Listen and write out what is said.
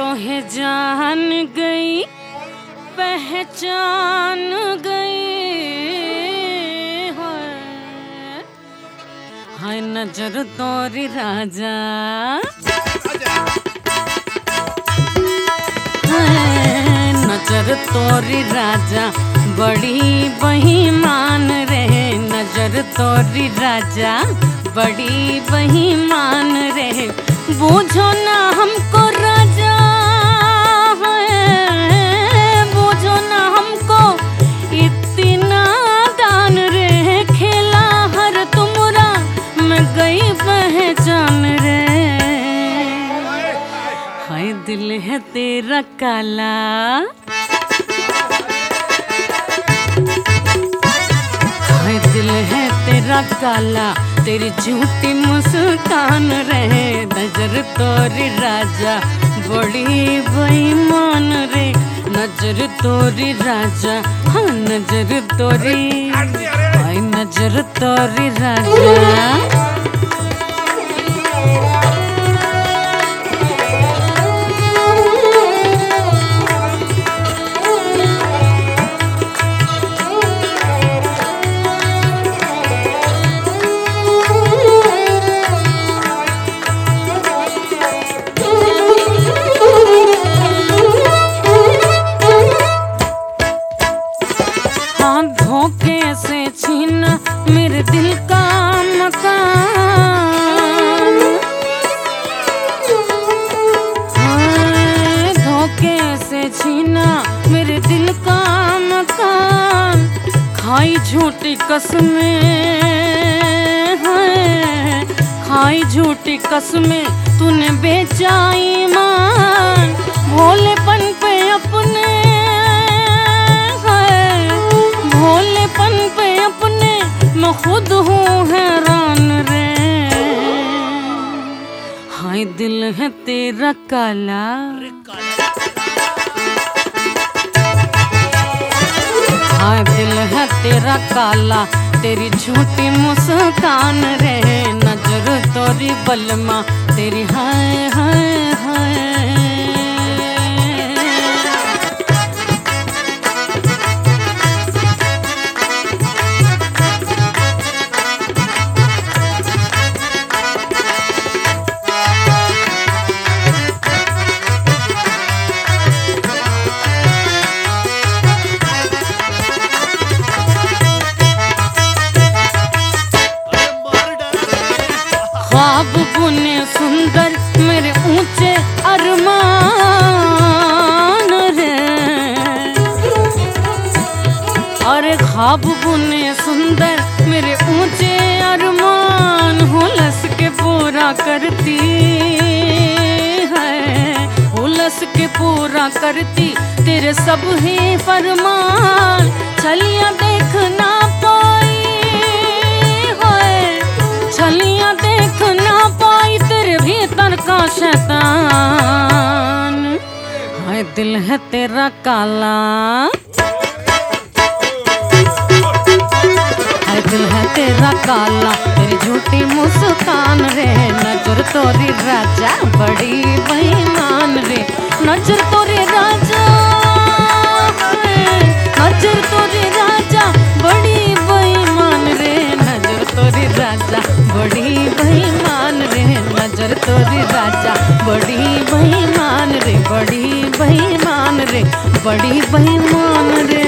तोहे जान गई पहचान गई हाय नजर तोरी राजा हाय नजर तोरी राजा बड़ी बेईमान रे नजर तोरी राजा बड़ी बेईमान रे बूझो ना हमको राजा बूझो ना हमको इतना दान रे खेला हर तुमरा मैं गई पहचान रे हाय दिल है तेरा काला हाय दिल है तेरा काला तेरी झूठी मुस्कान रहे नजर तोरी राजा बड़ी बेईमान रे नजर तोरी राजा हाँ नजर तोरी हाय नजर तोरी राजा धोखे से छीना मेरे दिल का मकान धोखे से छीना मेरे दिल का मकान खाई झूठी कसमें खाई झूठी कसमें तूने बेचा ईमान भोलेपन पे अपने भोलेपन पे अपने मैं खुद हूँ हैरान रे हाय दिल है तेरा काला हाय दिल है तेरा काला तेरी झूठी मुस्कान रे नजर तोरी बलमा तेरी हाय हाय हाय ख्वाब बुने सुंदर मेरे ऊंचे अरमान रे अरे ख्वाब बुने सुंदर मेरे ऊंचे अरमान हुलस के पूरा करती है हुलस के पूरा करती तेरे सब ही फरमान छलियां देख ना पाई छलियां देख ना पाई तेरे भीतर का शैतान हाय दिल है तेरा काला हाय दिल है तेरा काला तेरी झूठी मुस्कान रे नजर तोरी राजा बड़ी बेईमान रे नजर तोरी राजा नजर तोरी राजा बड़ी बेईमान रे नजर तोरी राजा बड़ी बेईमान रे नजर तोरी राजा बड़ी बेईमान रे बड़ी बेईमान रे बड़ी बेईमान रे